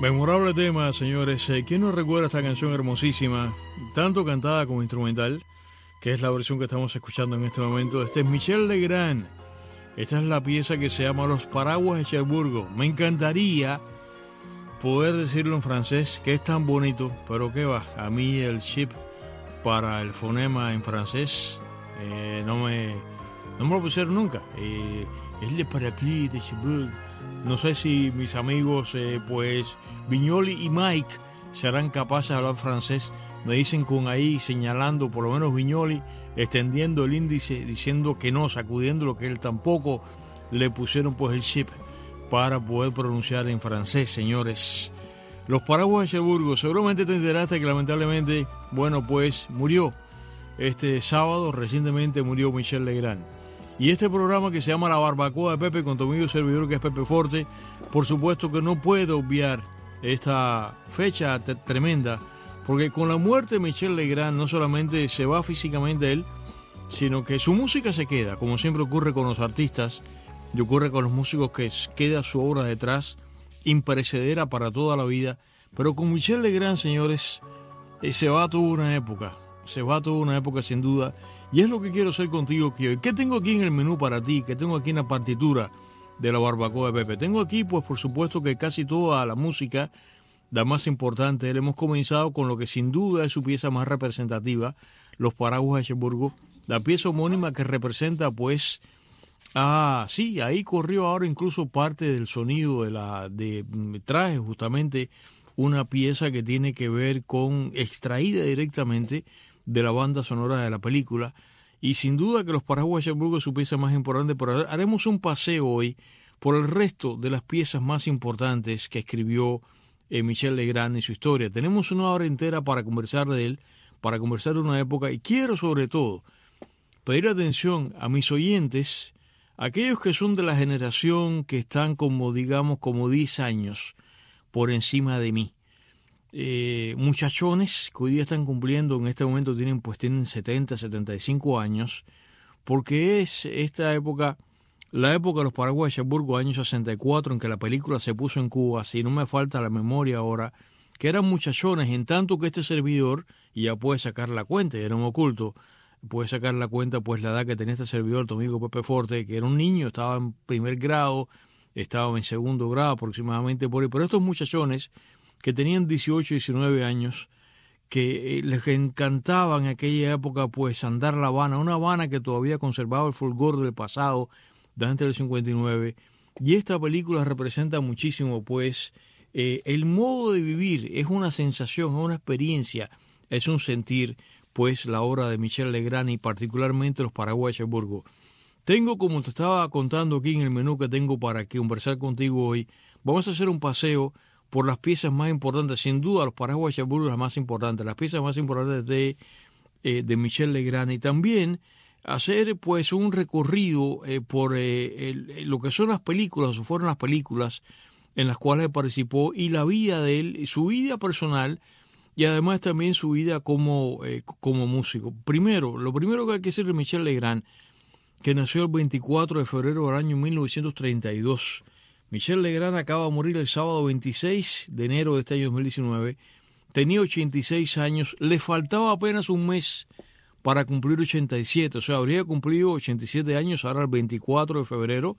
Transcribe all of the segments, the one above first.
Memorable tema, señores. ¿Quién no recuerda esta canción hermosísima, tanto cantada como instrumental, que es la versión que estamos escuchando en este momento? Este es Michel Legrand. Esta es la pieza que se llama Los Paraguas de Cherburgo. Me encantaría poder decirlo en francés, que es tan bonito, pero qué va, a mí el chip para el fonema en francés no me lo pusieron nunca. Es Le Parapluie de Cherbourg. No sé si mis amigos, pues Viñoli y Mike, serán capaces de hablar francés. Me dicen con ahí señalando, por lo menos Viñoli, extendiendo el índice, diciendo que no, sacudiendo lo que él tampoco le pusieron pues el chip para poder pronunciar en francés, señores. Los Paraguas de Cherburgo. Seguramente te enteraste que lamentablemente, bueno, pues murió este sábado, recientemente murió Michel Legrand. Y este programa que se llama La Barbacoa de Pepe, con tu amigo y servidor que es Pepe Forte, por supuesto que no puedo obviar esta fecha tremenda, porque con la muerte de Michel Legrand no solamente se va físicamente él, sino que su música se queda, como siempre ocurre con los artistas, y ocurre con los músicos, que queda su obra detrás, imperecedera para toda la vida. Pero con Michel Legrand, señores, se va toda una época sin duda. Y es lo que quiero hacer contigo aquí hoy. ¿Qué tengo aquí en el menú para ti? ¿Qué tengo aquí en la partitura de La Barbacoa de Pepe? Tengo aquí, pues por supuesto, que casi toda la música, la más importante. Hemos comenzado con lo que sin duda es su pieza más representativa, Los Paraguas de Cherburgo, la pieza homónima que representa, pues, sí, ahí corrió ahora incluso parte del sonido traje justamente una pieza que tiene que ver con, extraída directamente de la banda sonora de la película, y sin duda que Los Paraguas de Cherburgo es su pieza más importante, pero haremos un paseo hoy por el resto de las piezas más importantes que escribió Michel Legrand en su historia. Tenemos una hora entera para conversar de él, para conversar de una época, y quiero sobre todo pedir atención a mis oyentes, aquellos que son de la generación que están como 10 años por encima de mí. Muchachones que hoy día están cumpliendo, en este momento tienen 70, 75 años, porque es esta época, la época de Los Paraguas de Cherburgo, año 64, en que la película se puso en Cuba, si no me falta la memoria ahora, que eran muchachones, en tanto que este servidor, y ya puede sacar la cuenta, era un oculto, puede sacar la cuenta, pues la edad que tenía este servidor, tu amigo Pepe Forte, que era un niño, estaba en primer grado, estaba en segundo grado aproximadamente por ahí, pero estos muchachones que tenían 18, 19 años, que les encantaba en aquella época pues andar la Habana, una Habana que todavía conservaba el fulgor del pasado, de antes del 59, y esta película representa muchísimo pues el modo de vivir, es una sensación, es una experiencia, es un sentir, pues la obra de Michel Legrand y particularmente Los Paraguas de Cherburgo. Tengo, como te estaba contando aquí en el menú que tengo para conversar contigo hoy, vamos a hacer un paseo por las piezas más importantes, sin duda Los Paraguas de Cherburgo las más importantes, las piezas más importantes de Michel Legrand, y también hacer pues un recorrido por lo que son las películas, o fueron las películas en las cuales participó, y la vida de él, su vida personal, y además también su vida como músico. Lo primero que hay que decir de Michel Legrand, que nació el 24 de febrero del año 1932. Michel Legrand acaba de morir el sábado 26 de enero de este año 2019. Tenía 86 años, le faltaba apenas un mes para cumplir 87, o sea, habría cumplido 87 años ahora el 24 de febrero.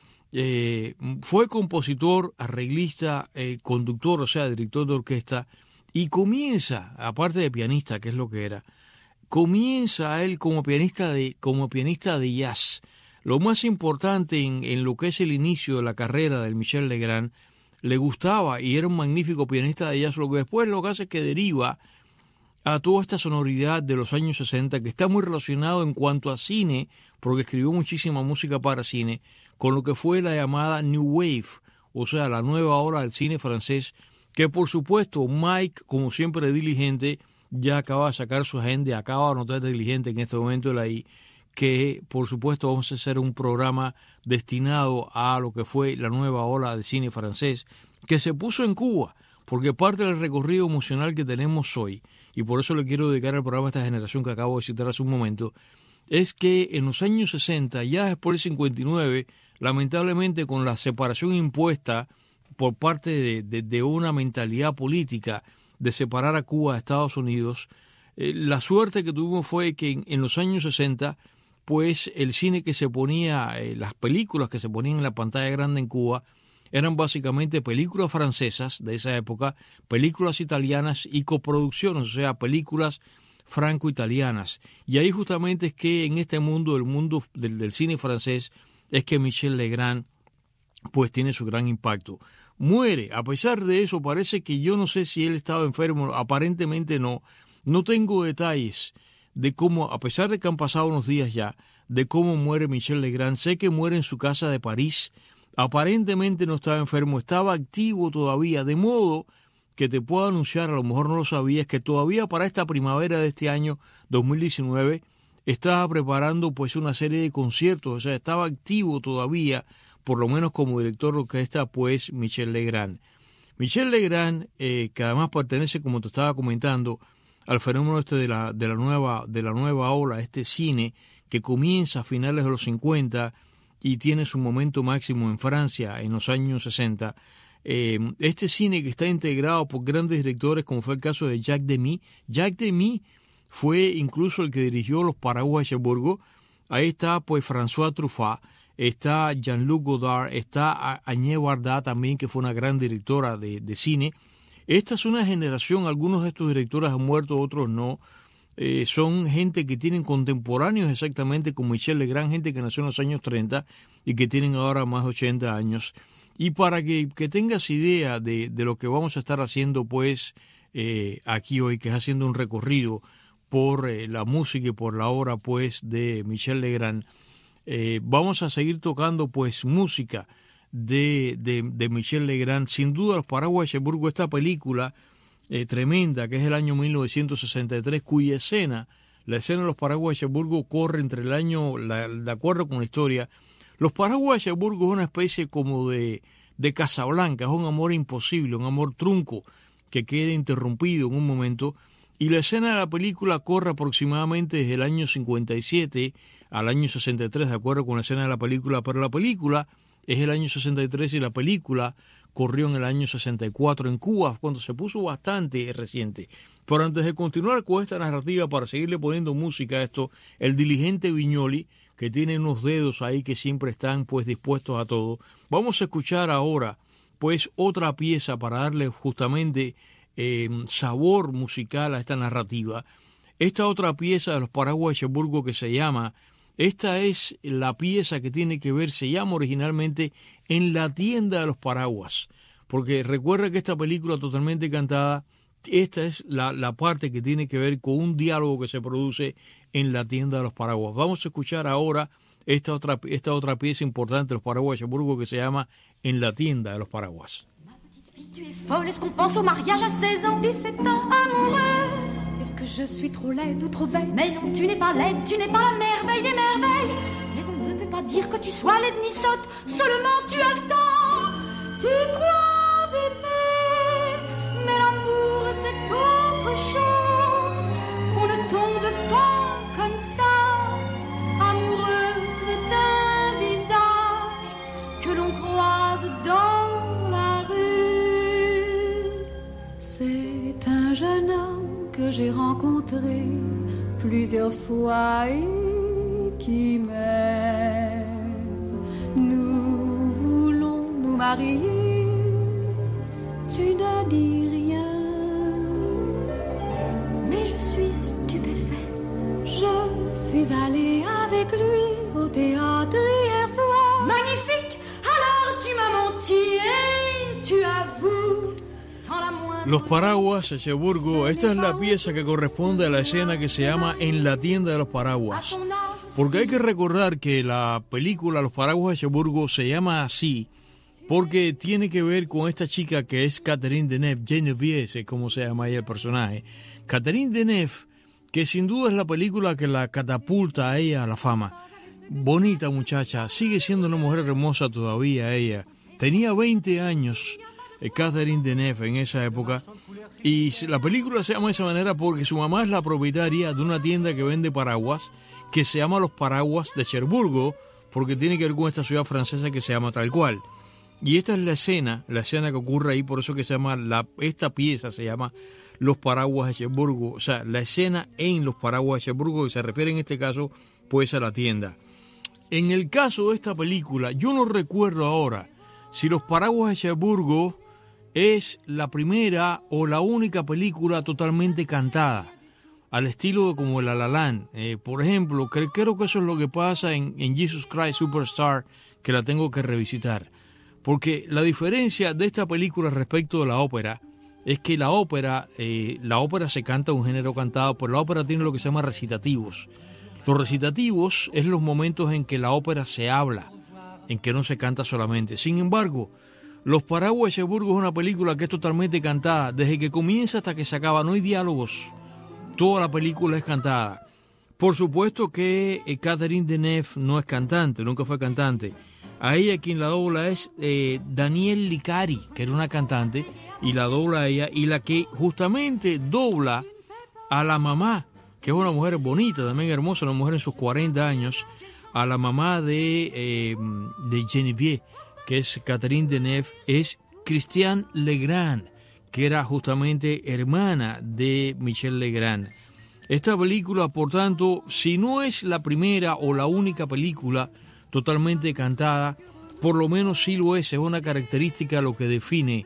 Fue compositor, arreglista, conductor, o sea, director de orquesta, y comienza, aparte de pianista, que es lo que era, comienza él como pianista de jazz. Lo más importante en lo que es el inicio de la carrera del Michel Legrand, le gustaba y era un magnífico pianista de jazz, lo que después lo que hace es que deriva a toda esta sonoridad de los años 60, que está muy relacionado en cuanto a cine, porque escribió muchísima música para cine, con lo que fue la llamada New Wave, o sea, la nueva ola del cine francés, que por supuesto Mike, como siempre diligente, ya acaba de sacar su agenda, acaba de anotar diligente en este momento de ahí, que por supuesto vamos a hacer un programa destinado a lo que fue la nueva ola del cine francés, que se puso en Cuba, porque parte del recorrido emocional que tenemos hoy, y por eso le quiero dedicar el programa a esta generación que acabo de citar hace un momento, es que en los años 60, ya después del 59, lamentablemente con la separación impuesta por parte de una mentalidad política de separar a Cuba de Estados Unidos. La suerte que tuvimos fue que en los años 60, pues el cine que se ponía, las películas que se ponían en la pantalla grande en Cuba, eran básicamente películas francesas de esa época, películas italianas y coproducciones, o sea, películas franco-italianas. Y ahí justamente es que en este mundo, el mundo del cine francés, es que Michel Legrand pues tiene su gran impacto. Muere, a pesar de eso, parece que yo no sé si él estaba enfermo, aparentemente no. No tengo detalles de cómo, a pesar de que han pasado unos días ya, de cómo muere Michel Legrand. Sé que muere en su casa de París. Aparentemente no estaba enfermo, estaba activo todavía, de modo que te puedo anunciar, a lo mejor no lo sabías, que todavía para esta primavera de este año 2019 estaba preparando pues una serie de conciertos, o sea, estaba activo todavía, por lo menos como director de orquesta, pues Michel Legrand. Michel Legrand, que además pertenece, como te estaba comentando, al fenómeno de la nueva ola, este cine que comienza a finales de los 50 y tiene su momento máximo en Francia en los años 60. Este cine que está integrado por grandes directores, como fue el caso de Jacques Demy. Jacques Demy fue incluso el que dirigió Los Paraguas de Cherburgo. Ahí está pues François Truffaut, está Jean-Luc Godard, está Agnès Varda también, que fue una gran directora de cine. Esta es una generación, algunos de estos directores han muerto, otros no. Son gente que tienen contemporáneos exactamente con Michel Legrand, gente que nació en los años 30 y que tienen ahora más de 80 años. Y para que tengas idea de lo que vamos a estar haciendo pues aquí hoy, que es haciendo un recorrido por la música y por la obra pues de Michel Legrand, vamos a seguir tocando pues música de Michel Legrand. Sin duda Los Paraguas de Cherburgo, esta película tremenda, que es el año 1963, cuya escena, la escena de Los Paraguas de Cherburgo, corre entre el año, de acuerdo con la historia, Los Paraguas de Cherburgo es una especie como de Casablanca, es un amor imposible, un amor trunco que queda interrumpido en un momento, y la escena de la película corre aproximadamente desde el año 57 al año 63, de acuerdo con la escena de la película, pero la película es el año 63 y la película corrió en el año 64 en Cuba, cuando se puso bastante reciente. Pero antes de continuar con esta narrativa, para seguirle poniendo música a esto, el diligente Viñoly, que tiene unos dedos ahí que siempre están pues dispuestos a todo, vamos a escuchar ahora pues otra pieza para darle justamente sabor musical a esta narrativa. Esta otra pieza de Los Paraguas de Cherburgo que se llama, esta es la pieza que tiene que ver, se llama originalmente En la tienda de los paraguas, porque recuerda que esta película totalmente cantada, esta es la parte que tiene que ver con un diálogo que se produce en la tienda de los paraguas. Vamos a escuchar ahora esta otra pieza importante de Los Paraguas de Cherburgo que se llama En la tienda de los paraguas. Tu es folle, est-ce qu'on pense au mariage à 16 ans, 17 ans, amoureuse? Est-ce que je suis trop laide ou trop bête? Mais non, tu n'es pas laide, tu n'es pas la merveille des merveilles. Mais on ne peut pas dire que tu sois laide ni sotte, seulement tu as le temps. Tu crois aimer, mais l'amour c'est autre chose. On ne tombe pas comme ça, amoureuse d'un visage que l'on croise dans la rue. C'est un jeune homme que j'ai rencontré plusieurs fois et qui m'aime. Nous voulons nous marier, tu ne dis rien. Mais je suis stupéfaite. Je suis allée avec lui au théâtre hier soir. Magnifique! Alors tu m'as menti et tu avoues. Los Paraguas de Cherburgo, esta es la pieza que corresponde a la escena que se llama En la tienda de los paraguas. Porque hay que recordar que la película Los Paraguas de Cherburgo se llama así porque tiene que ver con esta chica que es Catherine Deneuve, Geneviève, como se llama ella el personaje. Catherine Deneuve, que sin duda es la película que la catapulta a ella a la fama. Bonita muchacha, sigue siendo una mujer hermosa todavía ella. Tenía 20 años. Catherine Deneuve en esa época, y la película se llama de esa manera porque su mamá es la propietaria de una tienda que vende paraguas que se llama Los Paraguas de Cherburgo, porque tiene que ver con esta ciudad francesa que se llama tal cual. Y esta es la escena que ocurre ahí, por eso que se llama, esta pieza se llama Los Paraguas de Cherburgo, o sea, la escena en Los Paraguas de Cherburgo, que se refiere en este caso pues a la tienda. En el caso de esta película, yo no recuerdo ahora si Los Paraguas de Cherburgo es la primera o la única película totalmente cantada, al estilo de como La La Land. Por ejemplo, creo que eso es lo que pasa en Jesus Christ Superstar, que la tengo que revisitar. Porque la diferencia de esta película respecto de la ópera es que la ópera se canta un género cantado, pero la ópera tiene lo que se llama recitativos. Los recitativos es los momentos en que la ópera se habla, en que no se canta solamente. Sin embargo, Los Paraguas de Cherburgo es una película que es totalmente cantada. Desde que comienza hasta que se acaba, no hay diálogos. Toda la película es cantada. Por supuesto que Catherine Deneuve no es cantante, nunca fue cantante. A ella quien la dobla es Danielle Licari, que era una cantante, y la dobla a ella, y la que justamente dobla a la mamá, que es una mujer bonita, también hermosa, una mujer en sus 40 años, a la mamá de Geneviève, que es Catherine Deneuve, es Christiane Legrand, que era justamente hermana de Michel Legrand. Esta película, por tanto, si no es la primera o la única película totalmente cantada, por lo menos sí lo es una característica lo que define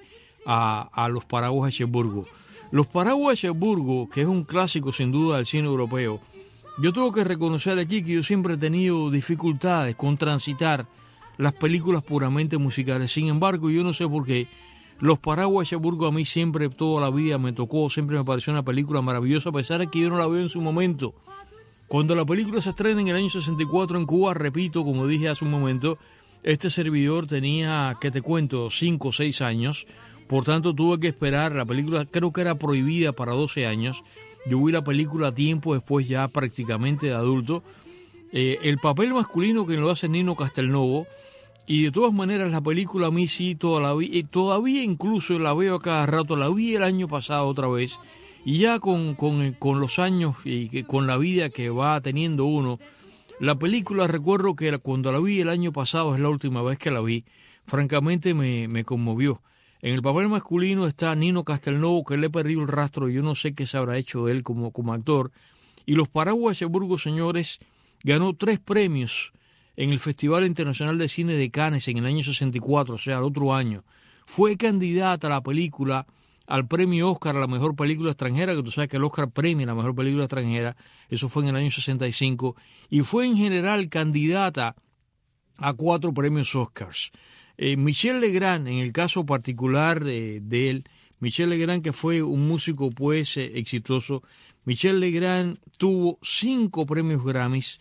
a Los Paraguas de Cherburgo. Los Paraguas de Cherburgo, que es un clásico sin duda del cine europeo, yo tengo que reconocer aquí que yo siempre he tenido dificultades con transitar las películas puramente musicales. Sin embargo, yo no sé por qué, Los Paraguas de Cherburgo a mí siempre, toda la vida me tocó, siempre me pareció una película maravillosa, a pesar de que yo no la veo en su momento. Cuando la película se estrena en el año 64 en Cuba, repito, como dije hace un momento, este servidor tenía, ¿qué te cuento?, 5 o 6 años, por tanto tuve que esperar, la película creo que era prohibida para 12 años, yo vi la película a tiempo después ya prácticamente de adulto, el papel masculino que lo hace Nino Castelnuovo, y de todas maneras la película a mí sí todavía incluso la veo a cada rato, la vi el año pasado otra vez, y ya con los años y con la vida que va teniendo uno, la película recuerdo que cuando la vi el año pasado, es la última vez que la vi, francamente me conmovió. En el papel masculino está Nino Castelnuovo, que le he perdido el rastro, yo no sé qué se habrá hecho de él como actor. Y Los Paraguas de Cherburgo, señores, ganó 3 premios en el Festival Internacional de Cine de Cannes en el año 64, o sea, el otro año. Fue candidata la película al premio Oscar a la mejor película extranjera, que tú sabes que el Oscar premia la mejor película extranjera, eso fue en el año 65, y fue en general candidata a 4 premios Oscars. Michel Legrand, en el caso particular de él, Michel Legrand, que fue un músico pues exitoso, Michel Legrand tuvo 5 premios Grammys,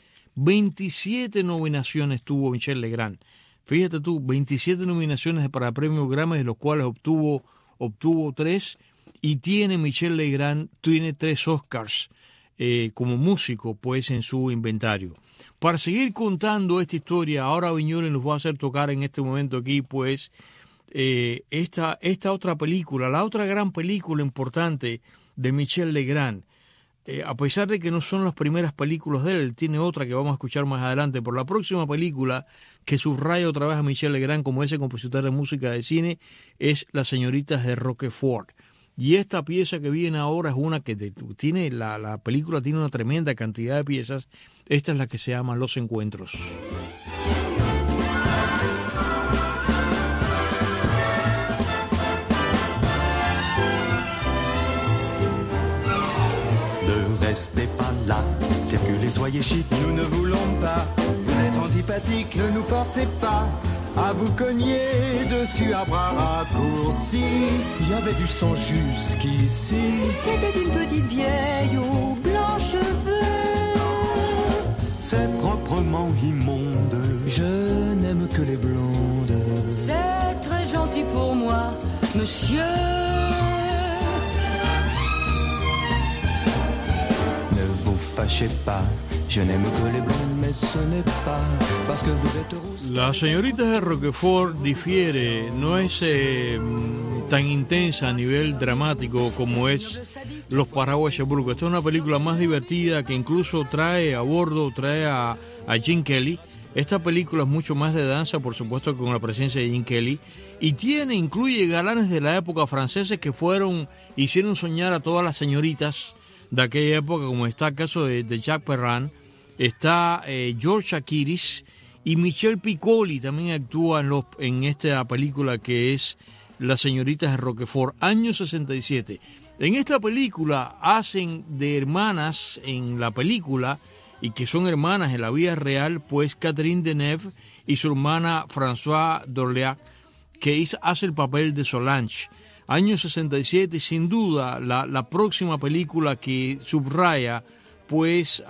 27 nominaciones tuvo Michel Legrand. Fíjate tú, 27 nominaciones para premios Grammy, de los cuales obtuvo 3, y tiene Michel Legrand, tiene 3 Oscars como músico pues en su inventario. Para seguir contando esta historia, ahora Viñoles nos va a hacer tocar en este momento aquí pues esta otra película, la otra gran película importante de Michel Legrand. A pesar de que no son las primeras películas de él, tiene otra que vamos a escuchar más adelante, por la próxima película que subraya otra vez a Michel Legrand como ese compositor de música de cine, es Las Señoritas de Roquefort. Y esta pieza que viene ahora es una que tiene, la película tiene una tremenda cantidad de piezas, esta es la que se llama Los Encuentros. Restez pas là, circulez, soyez chic. Nous ne voulons pas vous être antipathique. Ne nous forcez pas à vous cogner dessus à bras raccourcis. Il y avait du sang jusqu'ici. C'était une petite vieille aux blancs cheveux. C'est proprement immonde. Je n'aime que les blondes. C'est très gentil pour moi, monsieur. Fâchez pas, je n'aime que les blondes, mais ce n'est pas parce que vous êtes rousse. Las Señoritas de Roquefort difiere, no es tan intensa a nivel dramático como es Los Paraguayos Burgos. Esta es una película más divertida que incluso trae a Gene Kelly. Esta película es mucho más de danza, por supuesto, con la presencia de Gene Kelly, y incluye galanes de la época franceses que hicieron soñar a todas las señoritas de aquella época, como está el caso de Jacques Perrin, está George Akiris, y Michel Piccoli también actúa en esta película que es Las señoritas de Roquefort, año 67. En esta película hacen de hermanas en la película, y que son hermanas en la vida real, pues Catherine Deneuve y su hermana Françoise d'Orléac, que hace el papel de Solange. Año 67, sin duda, la próxima película que subraya pues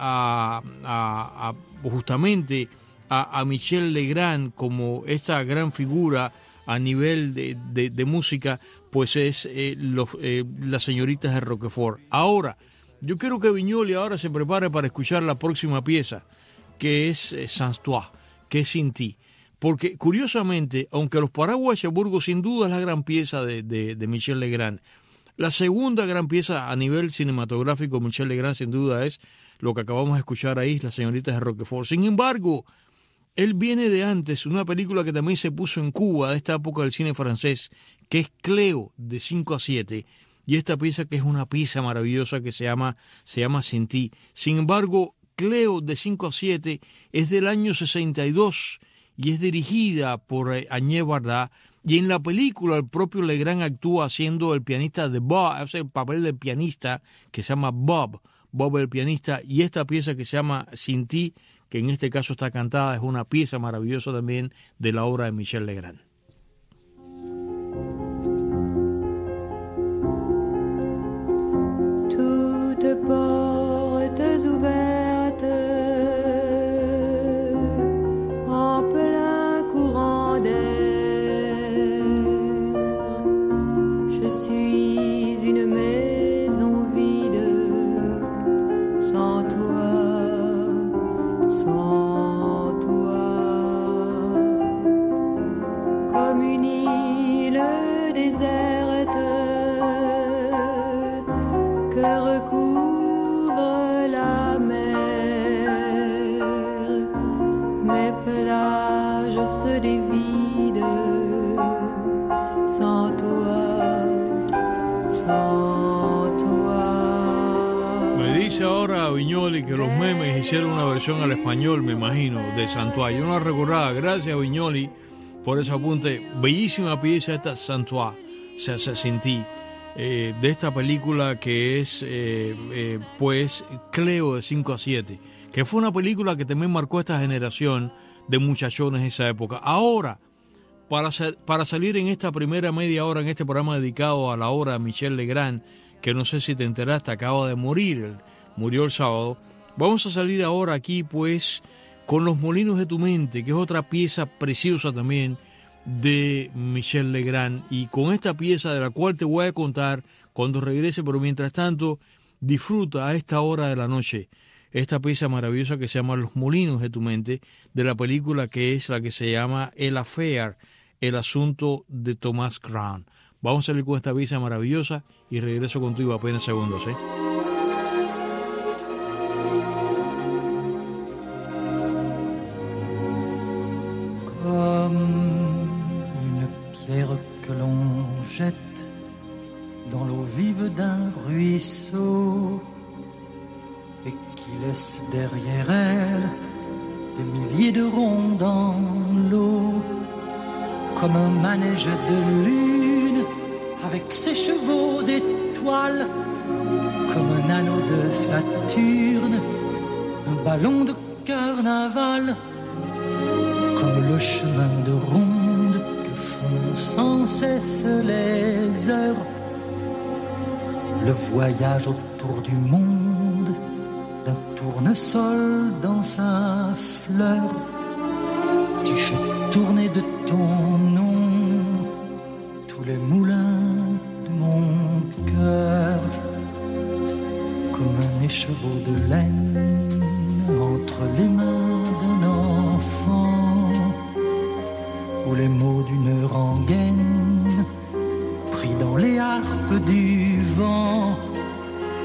justamente a Michel Legrand como esta gran figura a nivel de música, pues es Las señoritas de Roquefort. Ahora, yo quiero que Viñoly ahora se prepare para escuchar la próxima pieza, que es Sans Toi, que es Sin Ti. Porque, curiosamente, aunque Los Paraguayos Burgos sin duda es la gran pieza de Michel Legrand, la segunda gran pieza a nivel cinematográfico de Michel Legrand sin duda es lo que acabamos de escuchar ahí, Las señoritas de Roquefort. Sin embargo, él viene de antes, una película que también se puso en Cuba, de esta época del cine francés, que es Cleo, de 5 a 7. Y esta pieza que es una pieza maravillosa que se llama Sin Ti. Sin embargo, Cleo de 5 a 7 es del año 62 y es dirigida por Agnès Varda. Y en la película el propio Legrand actúa haciendo el pianista de Bob, hace el papel del pianista que se llama Bob el pianista. Y esta pieza que se llama Sin Ti, que en este caso está cantada, es una pieza maravillosa también de la obra de Michel Legrand. Toutes portes ouvertes en plein courant d'air. Je suis une maison vide, sans toi, sans toi, comme une île déserte que recouvre la mer. Mes plages se dévident sans toi, sans toi. Me dice ahora Viñoly que los memes hicieron una versión al español, me imagino, de Sans Toi. Yo no la recordaba. Gracias, Viñoly, por ese apunte. Bellísima pieza esta Sans Toi, Sin Ti. De esta película que es pues Cleo de 5 a 7, que fue una película que también marcó esta generación de muchachones de esa época. Ahora, para salir en esta primera media hora en este programa dedicado a la obra de Michel Legrand, que no sé si te enteraste, acaba de morir, murió el sábado, vamos a salir ahora aquí pues con Los Molinos de tu Mente, que es otra pieza preciosa también de Michel Legrand, y con esta pieza de la cual te voy a contar cuando regrese, pero mientras tanto disfruta a esta hora de la noche esta pieza maravillosa que se llama Los Molinos de tu Mente, de la película que es la que se llama El Affair, el asunto de Thomas Crown. Vamos a salir con esta pieza maravillosa y regreso contigo apenas segundos, Que l'on jette dans l'eau vive d'un ruisseau et qui laisse derrière elle des milliers de ronds dans l'eau, comme un manège de lune avec ses chevaux d'étoiles, comme un anneau de Saturne, un ballon de carnaval, comme le chemin de ronde sans cesse les heures, le voyage autour du monde d'un tournesol dans sa fleur. Tu fais tourner de ton nom tous les moulins de mon cœur, comme un écheveau de laine entre les mains d'un enfant, ou les mots d'une rengaine pris dans les harpes du vent,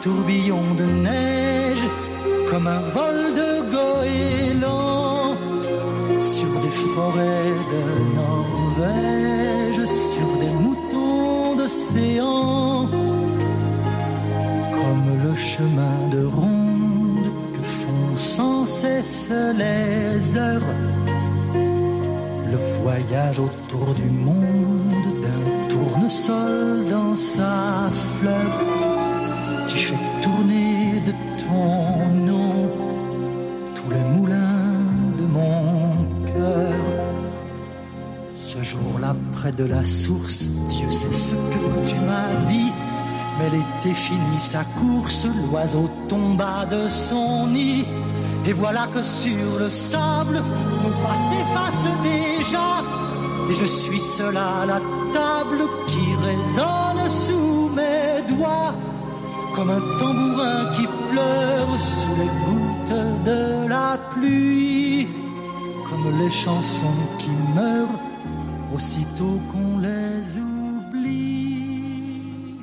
tourbillon de neige, comme un vol de goéland, sur des forêts de Norvège, sur des moutons d'océan, comme le chemin de ronde que font sans cesse les heures, le voyage autour du monde d'un tournesol dans sa fleur. Tu fais tourner de ton nom tous les moulins de mon cœur. Ce jour-là, près de la source, Dieu sait ce que tu m'as dit, mais l'été finit sa course, l'oiseau tomba de son nid. Et voilà que sur le sable, nos pas s'effacent déjà, et je suis seul à la table qui résonne sous mes doigts, comme un tambourin qui pleure sous les gouttes de la pluie, comme les chansons qui meurent aussitôt qu'on les oublie.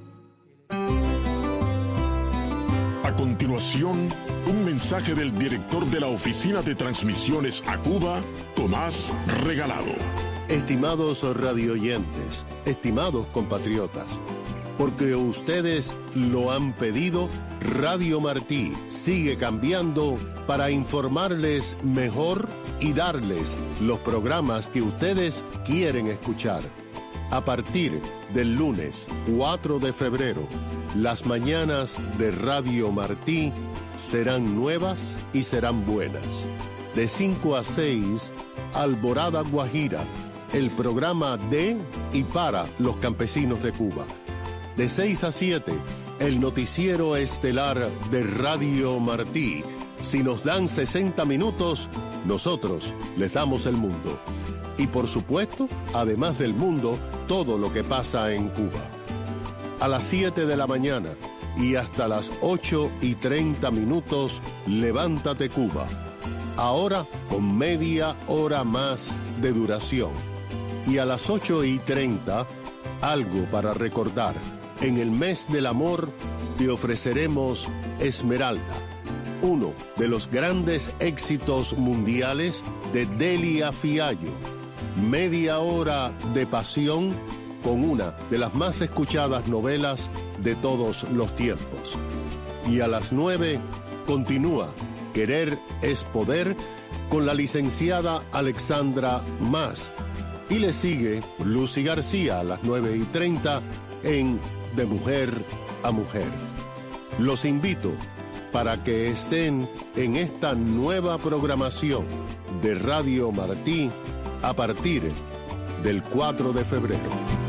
A continuación, un mensaje del director de la Oficina de Transmisiones a Cuba, Tomás Regalado. Estimados radioyentes, estimados compatriotas, porque ustedes lo han pedido, Radio Martí sigue cambiando para informarles mejor y darles los programas que ustedes quieren escuchar. A partir del lunes 4 de febrero, las mañanas de Radio Martí serán nuevas y serán buenas. De 5 a 6, Alborada Guajira, el programa de y para los campesinos de Cuba. De 6 a 7, el noticiero estelar de Radio Martí. Si nos dan 60 minutos, nosotros les damos el mundo. Y por supuesto, además del mundo, todo lo que pasa en Cuba. A las 7 de la mañana y hasta las 8:30, Levántate Cuba. Ahora con media hora más de duración. Y a las 8:30, algo para recordar. En el mes del amor te ofreceremos Esmeralda, uno de los grandes éxitos mundiales de Delia Fiallo. Media hora de pasión con una de las más escuchadas novelas de todos los tiempos. Y a las 9 continúa Querer es Poder con la licenciada Alexandra Mas. Y le sigue Lucy García a las 9:30 en De Mujer a Mujer. Los invito para que estén en esta nueva programación de Radio Martí a partir del 4 de febrero.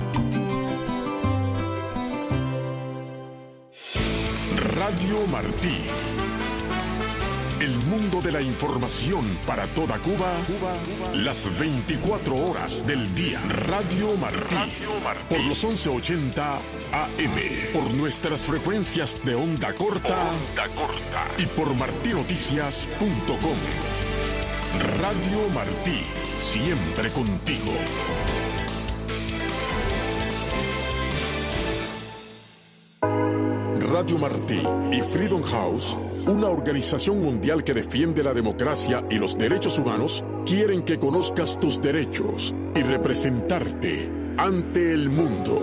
Radio Martí. El mundo de la información para toda Cuba, las 24 horas del día. Radio Martí. Por los 1180 AM. Por nuestras frecuencias de onda corta. Y por martinoticias.com. Radio Martí. Siempre contigo. Radio Martí y Freedom House, una organización mundial que defiende la democracia y los derechos humanos, quieren que conozcas tus derechos y representarte ante el mundo.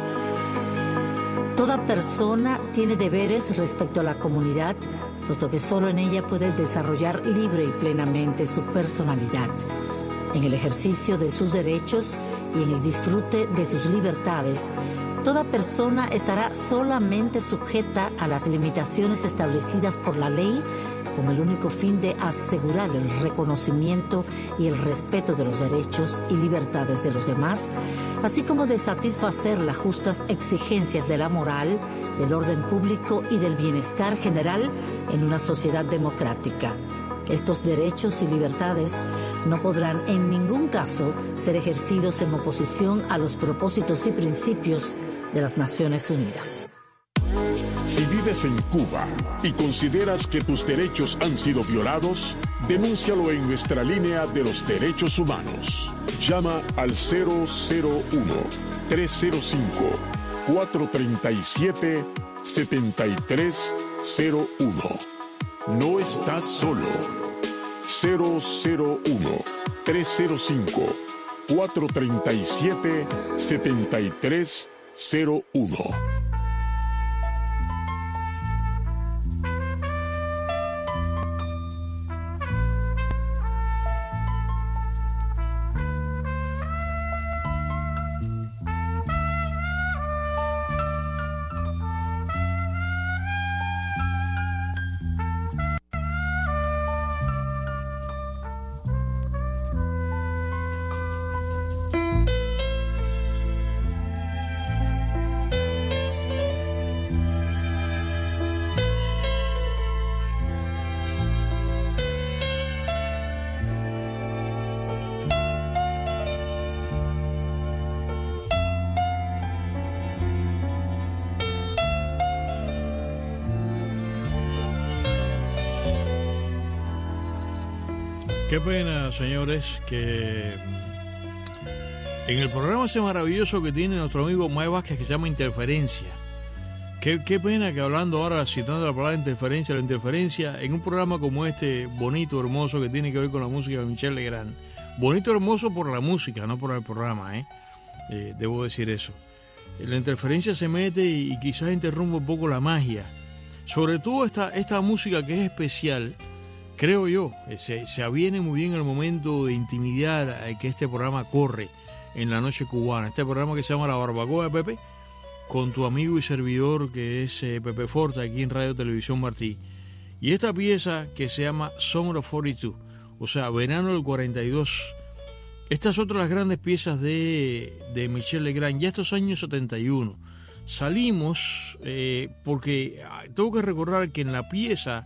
Toda persona tiene deberes respecto a la comunidad, puesto que solo en ella puede desarrollar libre y plenamente su personalidad. En el ejercicio de sus derechos y en el disfrute de sus libertades, toda persona estará solamente sujeta a las limitaciones establecidas por la ley, con el único fin de asegurar el reconocimiento y el respeto de los derechos y libertades de los demás, así como de satisfacer las justas exigencias de la moral, del orden público y del bienestar general en una sociedad democrática. Estos derechos y libertades no podrán en ningún caso ser ejercidos en oposición a los propósitos y principios de las Naciones Unidas. Si vives en Cuba y consideras que tus derechos han sido violados, denúncialo en nuestra línea de los derechos humanos. Llama al 001-305-437-0000 7301. No estás solo. 001-305-437-7301. Qué pena, señores, que en el programa ese maravilloso que tiene nuestro amigo Mae Vázquez, que se llama Interferencia. Qué pena que hablando ahora, citando la palabra interferencia, la interferencia, en un programa como este, bonito, hermoso, que tiene que ver con la música de Michel Legrand. Bonito, hermoso por la música, no por el programa, debo decir eso. La interferencia se mete y quizás interrumpa un poco la magia. Sobre todo esta música que es especial, creo yo, se aviene muy bien el momento de intimidad que este programa corre en la noche cubana. Este programa que se llama La Barbacoa de Pepe, con tu amigo y servidor que es Pepe Forte, aquí en Radio Televisión Martí. Y esta pieza que se llama Summer of 42, o sea, Verano del 42. Estas son otras grandes piezas de Michel Legrand, ya estos años 71. Salimos, porque tengo que recordar que en la pieza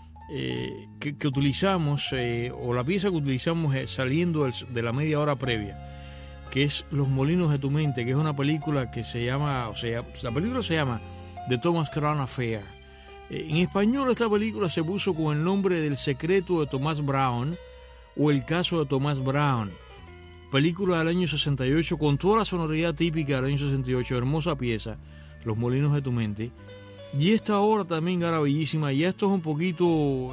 que utilizamos, o la pieza que utilizamos saliendo de la media hora previa, que es Los Molinos de tu Mente, que es una película que se llama, la película se llama The Thomas Crown Affair. En español esta película se puso con el nombre del secreto de Thomas Brown, o El caso de Thomas Brown. Película del año 68, con toda la sonoridad típica del año 68, hermosa pieza, Los Molinos de tu Mente. Y esta obra también era bellísima, y esto es un poquito,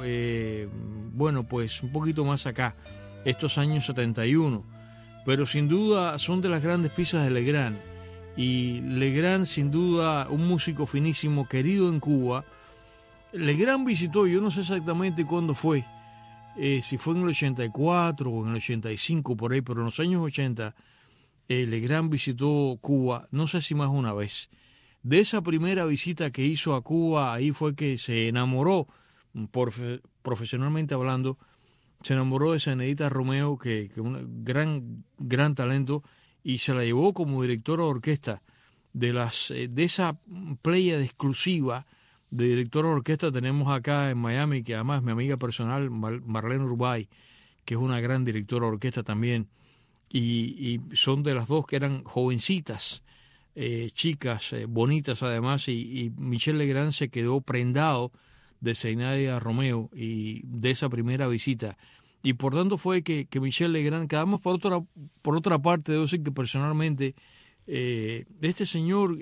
un poquito más acá, estos años 71, pero sin duda son de las grandes piezas de Legrand, y Legrand sin duda un músico finísimo, querido en Cuba. Legrand visitó, yo no sé exactamente cuándo fue, si fue en el 84 o en el 85 por ahí, pero en los años 80 Legrand visitó Cuba, no sé si más una vez. De esa primera visita que hizo a Cuba, ahí fue que se enamoró, profesionalmente hablando, se enamoró de Zenedita Romeo, que un gran talento, y se la llevó como directora de orquesta de esa playa de exclusiva de directora de orquesta tenemos acá en Miami, que además es mi amiga personal, Marlene Urbay, que es una gran directora de orquesta también, y son de las dos que eran jovencitas, chicas, bonitas además, y Michel Legrand se quedó prendado de Zenedita Romeo y de esa primera visita, y por tanto fue que Michel Legrand, que además por otra parte debo decir que personalmente este señor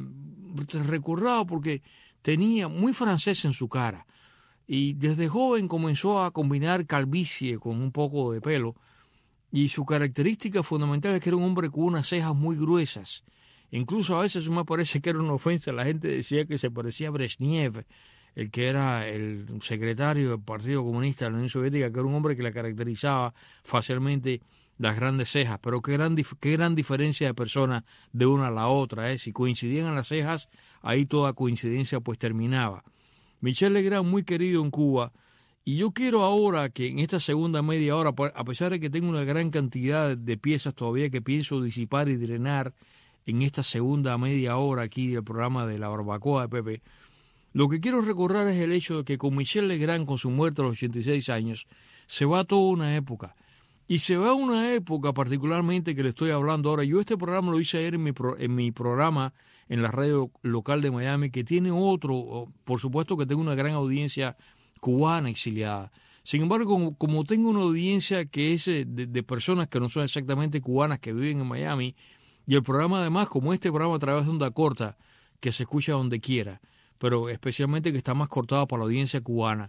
recordaba porque tenía muy francés en su cara, y desde joven comenzó a combinar calvicie con un poco de pelo, y su característica fundamental es que era un hombre con unas cejas muy gruesas. Incluso a veces me parece que era una ofensa, la gente decía que se parecía a Brezhnev, el que era el secretario del Partido Comunista de la Unión Soviética, que era un hombre que le caracterizaba fácilmente las grandes cejas. Pero qué gran diferencia de personas de una a la otra, si coincidían en las cejas, ahí toda coincidencia pues terminaba. Michel Legrand muy querido en Cuba, y yo quiero ahora que en esta segunda media hora, a pesar de que tengo una gran cantidad de piezas todavía que pienso disipar y drenar en esta segunda media hora aquí del programa de La Barbacoa de Pepe, lo que quiero recordar es el hecho de que con Michel Legrand, con su muerte a los 86 años, se va toda una época. Y se va una época particularmente que le estoy hablando ahora. Yo este programa lo hice ayer en mi programa en la radio local de Miami, que tiene otro, por supuesto que tengo una gran audiencia cubana exiliada. Sin embargo, como tengo una audiencia que es de personas que no son exactamente cubanas, que viven en Miami, y el programa además, como este programa a través de onda corta, que se escucha donde quiera, pero especialmente que está más cortada para la audiencia cubana.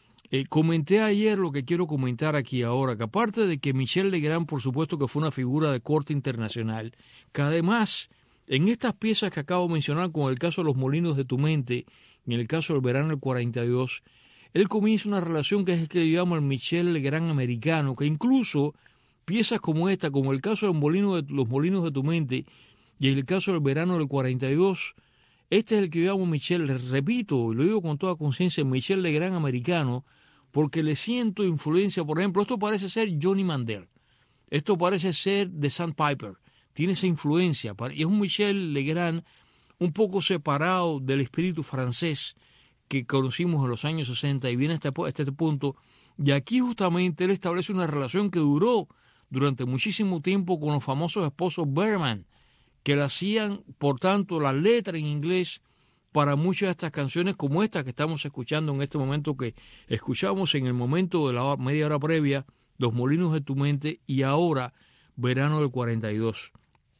Comenté ayer lo que quiero comentar aquí ahora, que aparte de que Michel Legrand, por supuesto que fue una figura de corte internacional, que además en estas piezas que acabo de mencionar, como el caso de Los Molinos de tu Mente, y en el caso del Verano del 42, él comienza una relación que es el que llamamos el Michel Legrand americano, que incluso piezas como esta, como el caso de Los Molinos de tu Mente y el caso del Verano del 42, este es el que yo llamo Michel, repito, y lo digo con toda conciencia, Michel Legrand americano, porque le siento influencia. Por ejemplo, esto parece ser Johnny Mandel, esto parece ser The Sandpiper, tiene esa influencia, y es un Michel Legrand un poco separado del espíritu francés que conocimos en los años 60 y viene hasta este punto, y aquí justamente él establece una relación que duró durante muchísimo tiempo con los famosos esposos Berman, que le hacían, por tanto, la letra en inglés para muchas de estas canciones como esta que estamos escuchando en este momento, que escuchamos en el momento de la media hora previa, Los Molinos de tu Mente, y ahora Verano del 42.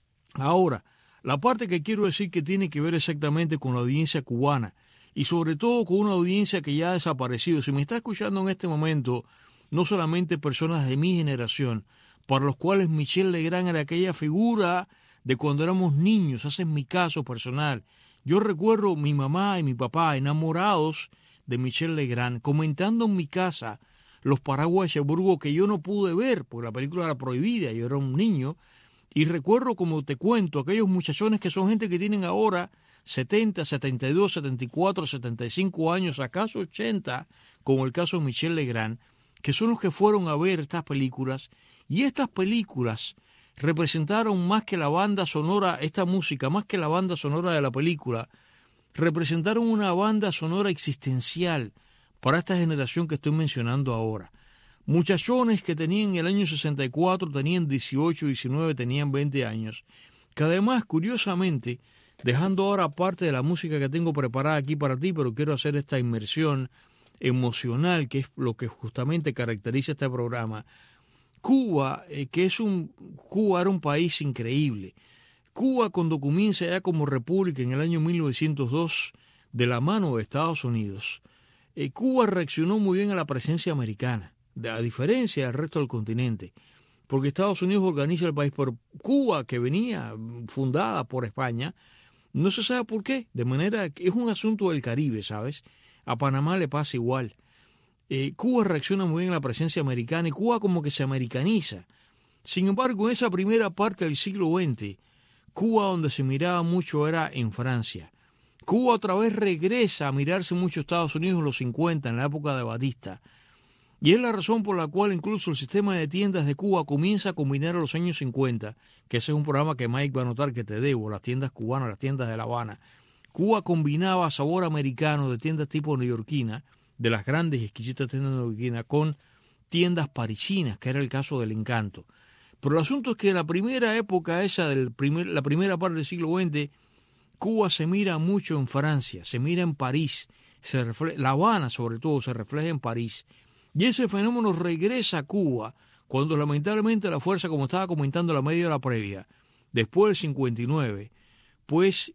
Ahora, la parte que quiero decir que tiene que ver exactamente con la audiencia cubana y sobre todo con una audiencia que ya ha desaparecido. Si me está escuchando en este momento, no solamente personas de mi generación, para los cuales Michel Legrand era aquella figura de cuando éramos niños, ese es mi caso personal. Yo recuerdo mi mamá y mi papá enamorados de Michel Legrand, comentando en mi casa Los Paraguas de Cherburgo, que yo no pude ver porque la película era prohibida, yo era un niño, y recuerdo, como te cuento, aquellos muchachones que son gente que tienen ahora 70, 72, 74, 75 años, acaso 80, como el caso de Michel Legrand, que son los que fueron a ver estas películas, y estas películas representaron más que la banda sonora, esta música, más que la banda sonora de la película, representaron una banda sonora existencial para esta generación que estoy mencionando ahora. Muchachones que tenían en el año 64, tenían 18, 19, tenían 20 años, que además, curiosamente, dejando ahora parte de la música que tengo preparada aquí para ti, pero quiero hacer esta inmersión emocional, que es lo que justamente caracteriza este programa. Cuba, Cuba era un país increíble. Cuba, cuando comienza ya como república en el año 1902, de la mano de Estados Unidos, Cuba reaccionó muy bien a la presencia americana, a diferencia del resto del continente, porque Estados Unidos organiza el país, por Cuba, que venía fundada por España, no se sabe por qué, de manera que es un asunto del Caribe, ¿sabes? A Panamá le pasa igual. Cuba reacciona muy bien a la presencia americana y Cuba como que se americaniza. Sin embargo, en esa primera parte del siglo XX, Cuba donde se miraba mucho era en Francia. Cuba otra vez regresa a mirarse mucho Estados Unidos en los 50, en la época de Batista. Y es la razón por la cual incluso el sistema de tiendas de Cuba comienza a combinar a los años 50, que ese es un programa que Mike va a notar que te debo, las tiendas cubanas, las tiendas de La Habana. Cuba combinaba sabor americano de tiendas tipo neoyorquina, de las grandes y exquisitas tiendas neoyorquinas, con tiendas parisinas, que era el caso del Encanto. Pero el asunto es que en la primera época esa, la primera parte del siglo XX, Cuba se mira mucho en Francia, se mira en París, La Habana sobre todo se refleja en París. Y ese fenómeno regresa a Cuba cuando lamentablemente la fuerza, como estaba comentando la media hora previa, después del 59, pues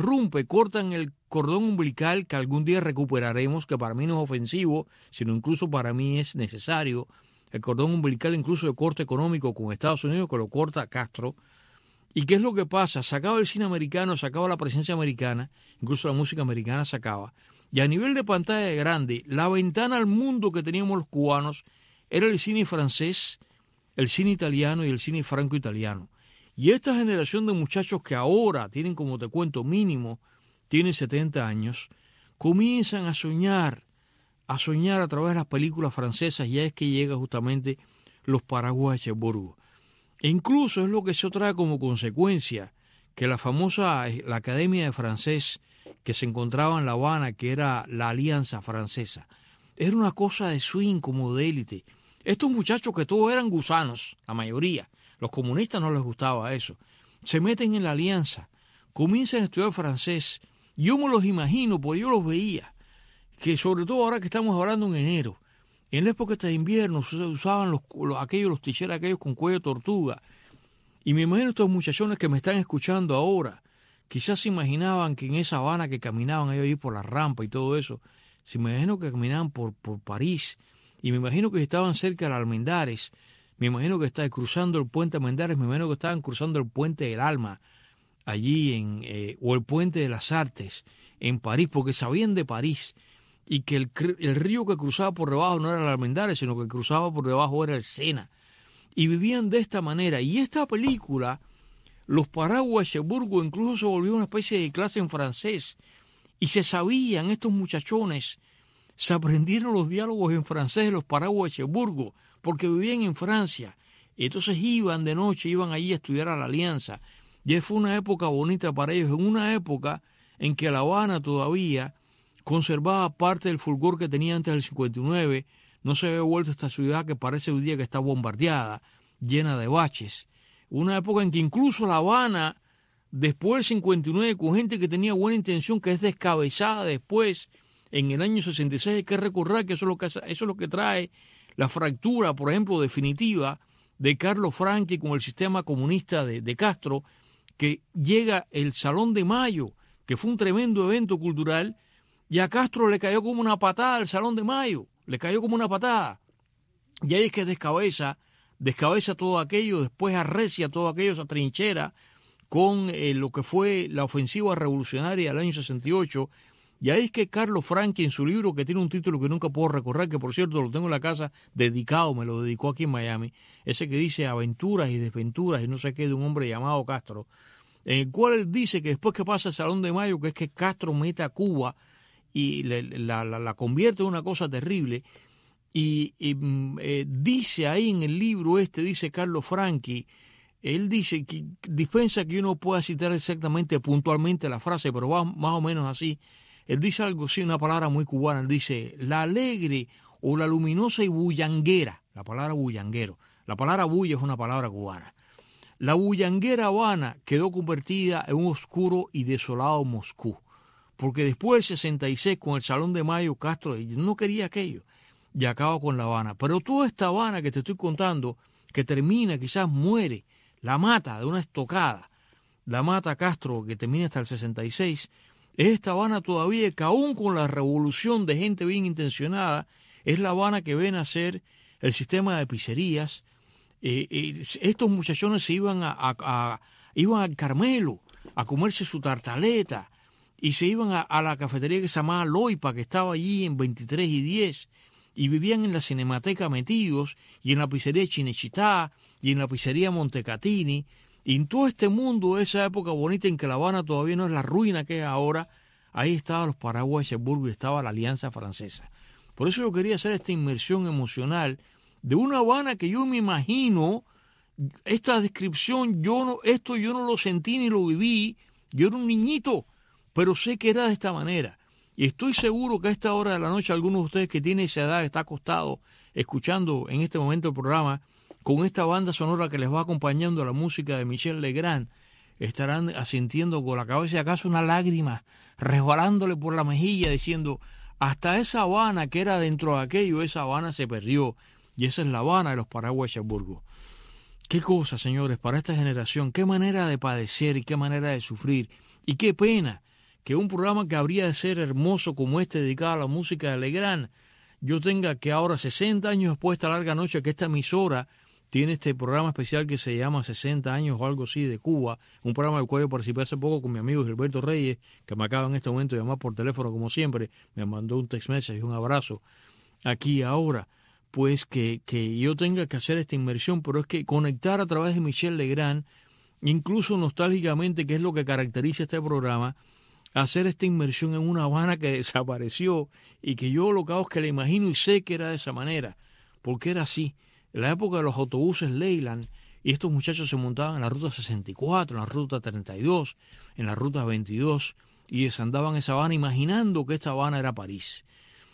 cortan el cordón umbilical que algún día recuperaremos, que para mí no es ofensivo, sino incluso para mí es necesario, el cordón umbilical incluso de corte económico con Estados Unidos, que lo corta Castro. ¿Y qué es lo que pasa? Se acaba el cine americano, se acaba la presencia americana, incluso la música americana se acaba. Y a nivel de pantalla grande, la ventana al mundo que teníamos los cubanos era el cine francés, el cine italiano y el cine franco-italiano. Y esta generación de muchachos que ahora tienen, como te cuento, mínimo, tienen 70 años, comienzan a soñar a través de las películas francesas, ya es que llega justamente Los Paraguas de Cherburgo. E incluso es lo que eso trae como consecuencia que la Academia de Francés que se encontraba en La Habana, que era la Alianza Francesa, era una cosa de swing, como de élite. Estos muchachos que todos eran gusanos, la mayoría, los comunistas no les gustaba eso, se meten en la Alianza, comienzan a estudiar francés. Yo me los imagino, porque yo los veía, que sobre todo ahora que estamos hablando en enero, en la época de invierno se usaban los t-shirts aquellos con cuello de tortuga. Y me imagino estos muchachones que me están escuchando ahora, quizás se imaginaban que en esa Habana que caminaban ellos ahí por la rampa y todo eso, se me imagino que caminaban por París, y me imagino que estaban cerca de Almendares, me imagino que estaban cruzando el puente Almendares, me imagino que estaban cruzando el puente del Alma, allí o el puente de las Artes, en París, porque sabían de París, y que el río que cruzaba por debajo no era el Almendares, sino que cruzaba por debajo era el Sena, y vivían de esta manera. Y esta película, los Paraguay-Cherburgo, incluso se volvió una especie de clase en francés, y se sabían, estos muchachones, se aprendieron los diálogos en francés de los Paraguay-Cherburgo, porque vivían en Francia, y entonces iban de noche, iban allí a estudiar a la Alianza, y fue una época bonita para ellos, en una época en que La Habana todavía conservaba parte del fulgor que tenía antes del 59, no se había vuelto esta ciudad que parece hoy día que está bombardeada, llena de baches, una época en que incluso La Habana, después del 59, con gente que tenía buena intención, que es descabezada después, en el año 66, hay que recordar que eso es lo que trae la fractura, por ejemplo, definitiva de Carlos Franchi con el sistema comunista de Castro, que llega el Salón de Mayo, que fue un tremendo evento cultural, y a Castro le cayó como una patada al Salón de Mayo, le cayó como una patada. Y ahí es que descabeza todo aquello, después arrecia todo aquello, esa trinchera, con lo que fue la ofensiva revolucionaria del año 68, y ahí es que Carlos Franchi, en su libro, que tiene un título que nunca puedo recordar, que por cierto lo tengo en la casa dedicado, me lo dedicó aquí en Miami, ese que dice Aventuras y Desventuras y no sé qué, de un hombre llamado Castro, en el cual él dice que después que pasa el Salón de Mayo, que es que Castro mete a Cuba y la convierte en una cosa terrible, y dice ahí en el libro dice Carlos Franchi, él dice que dispensa que yo no pueda citar exactamente, puntualmente la frase, pero va más o menos así. Él dice algo así, una palabra muy cubana, él dice, la alegre o la luminosa y bullanguera, la palabra bullanguero, la palabra bulla es una palabra cubana. La bullanguera Habana quedó convertida en un oscuro y desolado Moscú, porque después del 66, con el Salón de Mayo, Castro no quería aquello, y acaba con La Habana. Pero toda esta Habana que te estoy contando, que termina, quizás muere, la mata de una estocada, la mata Castro, que termina hasta el 66, es esta Habana todavía que aún con la revolución de gente bien intencionada, es la Habana que ven a ser el sistema de pizzerías. Estos muchachones se iban iban al Carmelo a comerse su tartaleta y se iban a la cafetería que se llamaba Loipa, que estaba allí en 23 y 10, y vivían en la Cinemateca metidos, y en la pizzería Chinechitá, y en la pizzería Montecatini, y en todo este mundo, esa época bonita en que La Habana todavía no es la ruina que es ahora, ahí estaban los Paraguay-Cherburgo y estaba la Alianza Francesa. Por eso yo quería hacer esta inmersión emocional de una Habana que yo me imagino, esta descripción, esto yo no lo sentí ni lo viví, yo era un niñito, pero sé que era de esta manera. Y estoy seguro que a esta hora de la noche algunos de ustedes que tienen esa edad, está acostado escuchando en este momento el programa, con esta banda sonora que les va acompañando a la música de Michel Legrand, estarán asintiendo con la cabeza y acaso una lágrima, resbalándole por la mejilla, diciendo, hasta esa Habana que era dentro de aquello, esa Habana se perdió, y esa es la Habana de los Paraguay-Cherburgo. Qué cosa, señores, para esta generación, qué manera de padecer y qué manera de sufrir, y qué pena que un programa que habría de ser hermoso como este, dedicado a la música de Legrand, yo tenga que ahora, 60 años después de esta larga noche, que esta emisora tiene este programa especial que se llama 60 años o algo así de Cuba, un programa del cual yo participé hace poco con mi amigo Gilberto Reyes, que me acaba en este momento de llamar por teléfono como siempre, me mandó un text message y un abrazo aquí ahora, pues que yo tenga que hacer esta inmersión, pero es que conectar a través de Michel Legrand, incluso nostálgicamente, que es lo que caracteriza este programa, hacer esta inmersión en una Habana que desapareció y que yo lo que la imagino y sé que era de esa manera, porque era así. En la época de los autobuses Leyland, y estos muchachos se montaban en la ruta 64, en la ruta 32, en la ruta 22, y desandaban esa Habana imaginando que esta Habana era París.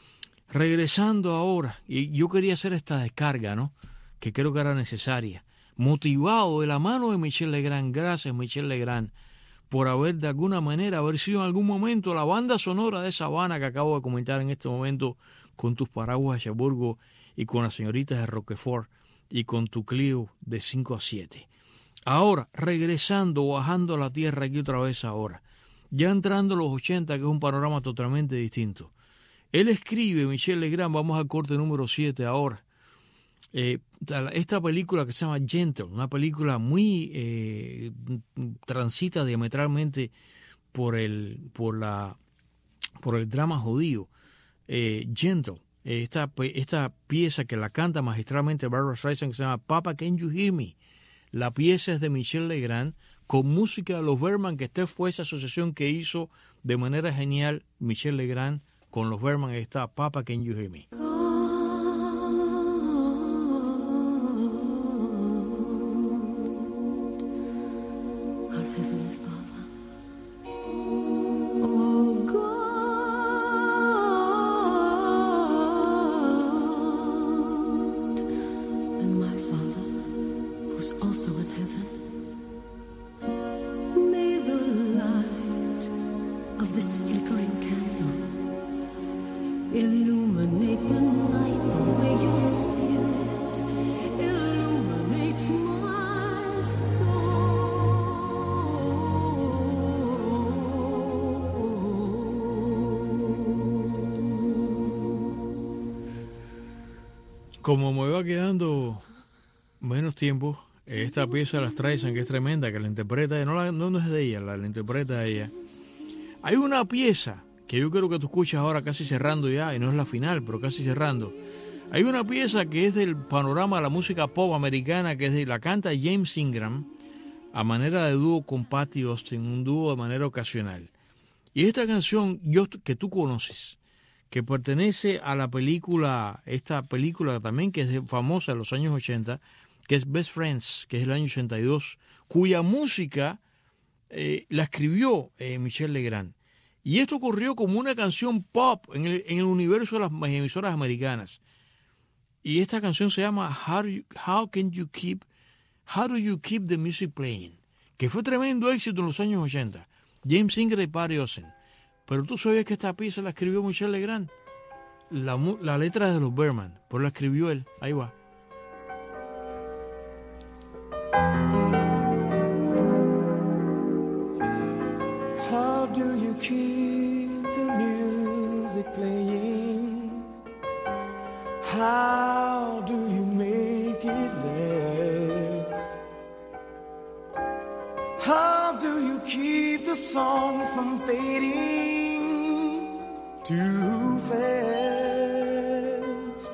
Regresando ahora, y yo quería hacer esta descarga, ¿no?, que creo que era necesaria, motivado de la mano de Michel Legrand. Gracias, Michel Legrand, por haber de alguna manera, haber sido en algún momento la banda sonora de esa Habana que acabo de comentar en este momento con tus Paraguay-Cherburgo y con las señoritas de Roquefort y con tu Clio de 5 a 7. Ahora, regresando, bajando a la tierra aquí otra vez ahora, ya entrando a los 80, que es un panorama totalmente distinto. Él escribe, Michel Legrand, vamos al corte número 7 ahora, esta película que se llama Gentle, una película muy transita diametralmente por el drama judío. Gentle, esta pieza que la canta magistralmente Barbra Streisand, que se llama Papa Can You Hear Me. La pieza es de Michel Legrand con música de los Bergman, que esta fue esa asociación que hizo de manera genial Michel Legrand con los Bergman. Está Papa Can You Hear Me. Como me va quedando menos tiempo, esta pieza la Streisand, que es tremenda, que la interpreta ella, no es de ella, la interpreta ella. Hay una pieza que yo creo que tú escuchas ahora casi cerrando ya, y no es la final, pero casi cerrando. Hay una pieza que es del panorama de la música pop americana, que la canta James Ingram a manera de dúo con Patti Austin, un dúo de manera ocasional. Y esta canción que tú conoces, que pertenece a la película, esta película también que es famosa de los años 80, que es Best Friends, que es el año 82, cuya música la escribió Michel Legrand. Y esto ocurrió como una canción pop en el universo de las emisoras americanas. Y esta canción se llama How Do You Keep the Music Playing, que fue tremendo éxito en los años 80. James Ingram y Patti Austin. Pero tú sabías que esta pieza la escribió Michel Legrand. La letra es de los Bergman, pero la escribió él. Ahí va. How do you keep the music playing? How do you make it last? How do you keep the song from fading too fast?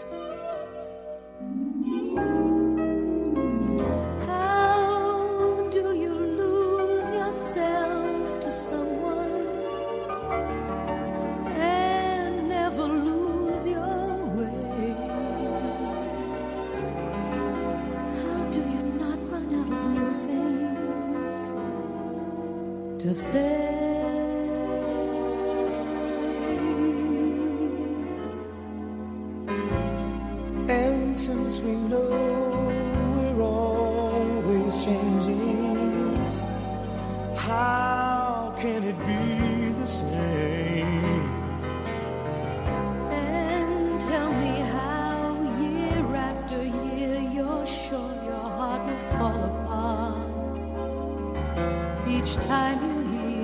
How do you lose yourself to someone and never lose your way? How do you not run out of new things to say? And since we know we're always changing, how can it be the same? And tell me how year after year you're sure your heart will fall apart each time you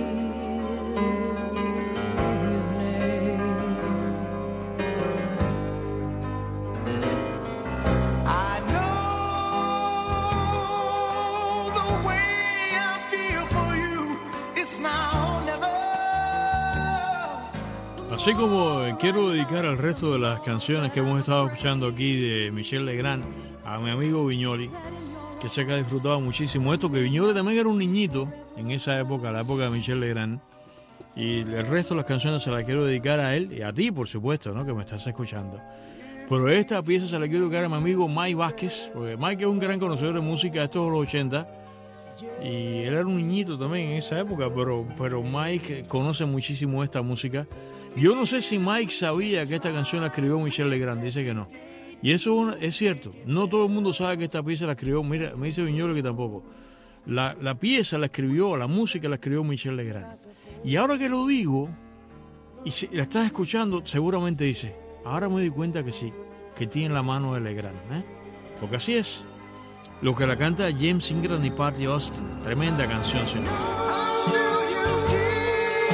Así como quiero dedicar al resto de las canciones que hemos estado escuchando aquí de Michel Legrand a mi amigo Viñoly, que sé que ha disfrutado muchísimo esto, que Viñoly también era un niñito en esa época, la época de Michel Legrand, y el resto de las canciones se las quiero dedicar a él y a ti, por supuesto, ¿no?, que me estás escuchando. Pero esta pieza se la quiero dedicar a mi amigo Mike Vázquez, porque Mike es un gran conocedor de música de estos de los 80, y él era un niñito también en esa época, pero Mike conoce muchísimo esta música. Yo no sé si Mike sabía que esta canción la escribió Michel Legrand, dice que no. Y eso es cierto, no todo el mundo sabe que esta pieza la escribió, mira, me dice Viñoly que tampoco. La pieza la escribió, la música la escribió Michel Legrand. Y ahora que lo digo, y si la estás escuchando, seguramente dice, ahora me doy cuenta que sí, que tiene la mano de Legrand, porque así es. Lo que la canta James Ingram y Patti Austin, tremenda canción, señor.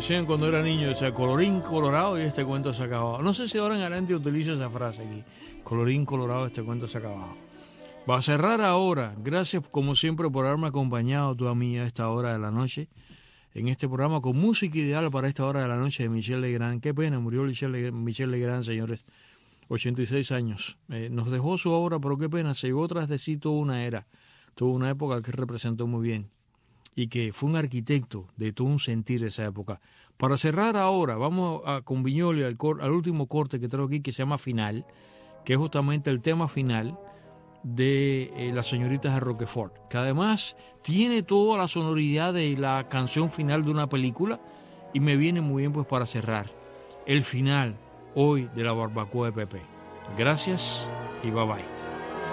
decían cuando era niño, decía colorín colorado y este cuento se acababa. No sé si ahora en adelante utilizo esa frase aquí, colorín colorado, este cuento se acababa. Va a cerrar ahora, gracias como siempre por haberme acompañado tú a mí a esta hora de la noche, en este programa con música ideal para esta hora de la noche de Michel Legrand. Qué pena, murió Michel Legrand, señores, 86 años. Nos dejó su obra, pero qué pena, se llevó tras de sí toda una era, toda una época que representó muy bien y que fue un arquitecto de todo un sentir de esa época. Para cerrar ahora, vamos con Viñoly al último corte que traigo aquí, que se llama Final, que es justamente el tema final de Las señoritas de Roquefort, que además tiene toda la sonoridad de la canción final de una película y me viene muy bien pues para cerrar el final hoy de la barbacoa de Pepe. Gracias y bye bye.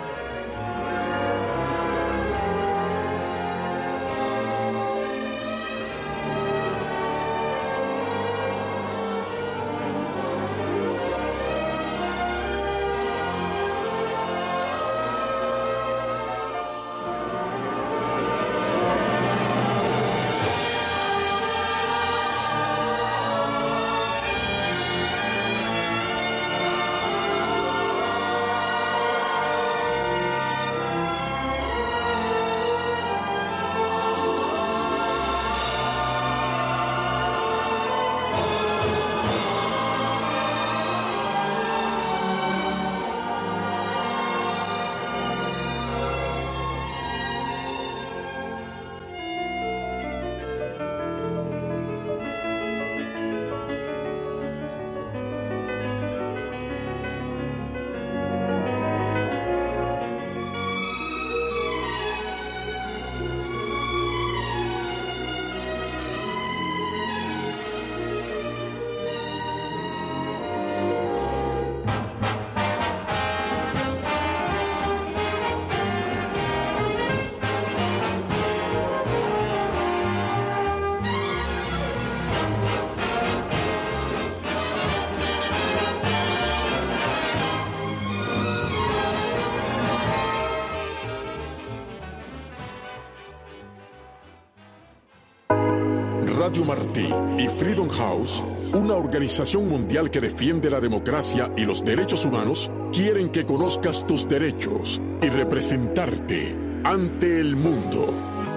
Radio Martí y Freedom House, una organización mundial que defiende la democracia y los derechos humanos, quieren que conozcas tus derechos y representarte ante el mundo.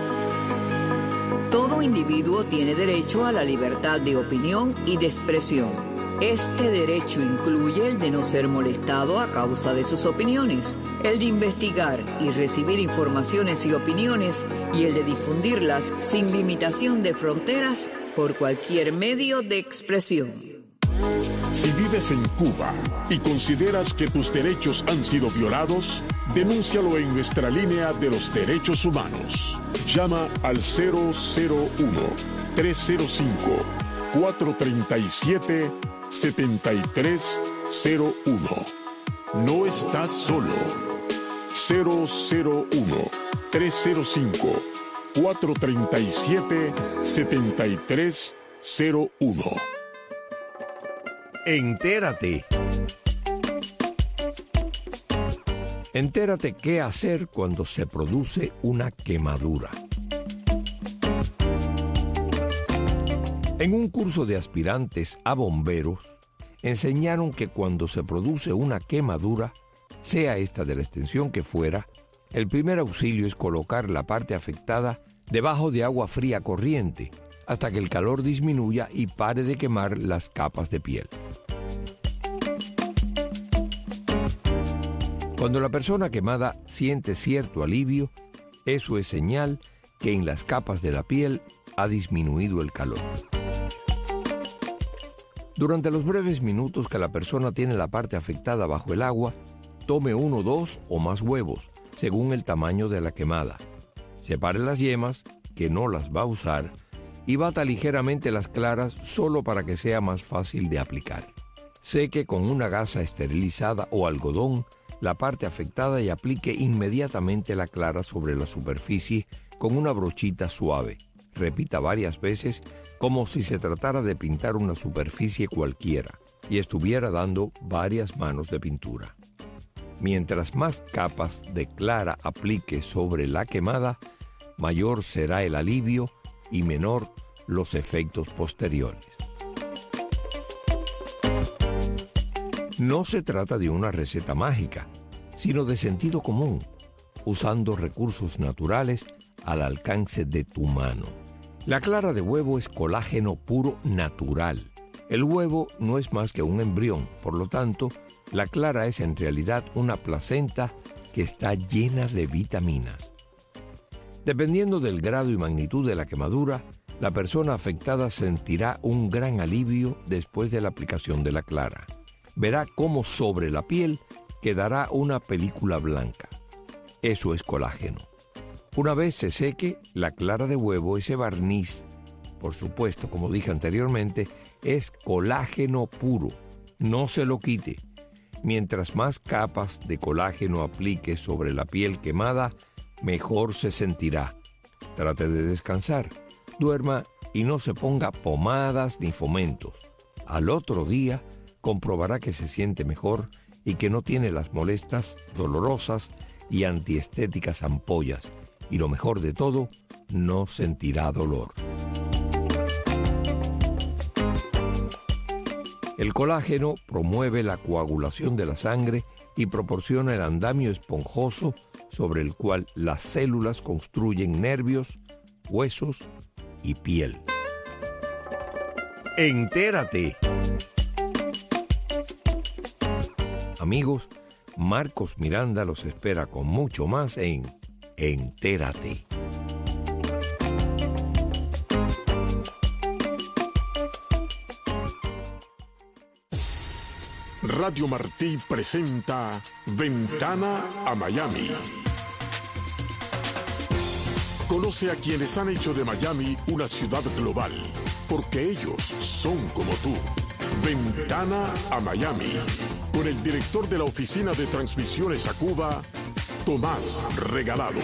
Todo individuo tiene derecho a la libertad de opinión y de expresión. Este derecho incluye el de no ser molestado a causa de sus opiniones, el de investigar y recibir informaciones y opiniones, y el de difundirlas sin limitación de fronteras por cualquier medio de expresión. Si vives en Cuba y consideras que tus derechos han sido violados, denúncialo en nuestra línea de los derechos humanos. Llama al 001-305-437-7301. No estás solo. 001-305-437-7301. Entérate. Entérate qué hacer cuando se produce una quemadura. En un curso de aspirantes a bomberos, enseñaron que cuando se produce una quemadura, sea esta de la extensión que fuera, el primer auxilio es colocar la parte afectada debajo de agua fría corriente hasta que el calor disminuya y pare de quemar las capas de piel. Cuando la persona quemada siente cierto alivio, eso es señal que en las capas de la piel ha disminuido el calor. Durante los breves minutos que la persona tiene la parte afectada bajo el agua, tome 1, 2 o más huevos, según el tamaño de la quemada. Separe las yemas, que no las va a usar, y bata ligeramente las claras solo para que sea más fácil de aplicar. Seque con una gasa esterilizada o algodón la parte afectada y aplique inmediatamente la clara sobre la superficie con una brochita suave. Repita varias veces como si se tratara de pintar una superficie cualquiera y estuviera dando varias manos de pintura. Mientras más capas de clara aplique sobre la quemada, mayor será el alivio y menor los efectos posteriores. No se trata de una receta mágica, sino de sentido común, usando recursos naturales al alcance de tu mano. La clara de huevo es colágeno puro natural. El huevo no es más que un embrión, por lo tanto, la clara es en realidad una placenta que está llena de vitaminas. Dependiendo del grado y magnitud de la quemadura, la persona afectada sentirá un gran alivio después de la aplicación de la clara. Verá cómo sobre la piel quedará una película blanca. Eso es colágeno. Una vez se seque, la clara de huevo, ese barniz, por supuesto, como dije anteriormente, es colágeno puro. No se lo quite. Mientras más capas de colágeno aplique sobre la piel quemada, mejor se sentirá. Trate de descansar, duerma y no se ponga pomadas ni fomentos. Al otro día, comprobará que se siente mejor y que no tiene las molestas, dolorosas y antiestéticas ampollas. Y lo mejor de todo, no sentirá dolor. El colágeno promueve la coagulación de la sangre y proporciona el andamio esponjoso sobre el cual las células construyen nervios, huesos y piel. ¡Entérate! Amigos, Marcos Miranda los espera con mucho más en Entérate. Radio Martí presenta Ventana a Miami. Conoce a quienes han hecho de Miami una ciudad global, porque ellos son como tú. Ventana a Miami, con el director de la Oficina de Transmisiones a Cuba, Tomás Regalado.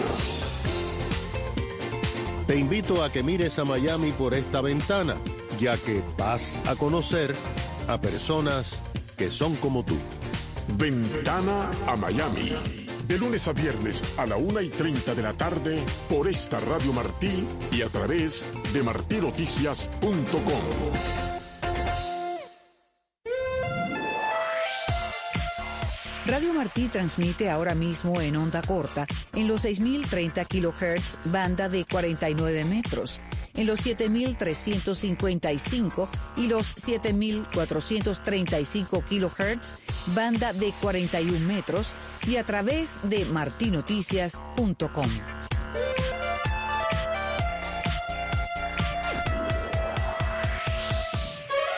Te invito a que mires a Miami por esta ventana, ya que vas a conocer a personas que son como tú. Ventana a Miami, de lunes a viernes a la 1:30 de la tarde por esta Radio Martí y a través de martinoticias.com. Radio Martí transmite ahora mismo en onda corta en los 6.030 kHz, banda de 49 metros, en los 7.355 y los 7.435 kHz, banda de 41 metros y a través de martinoticias.com.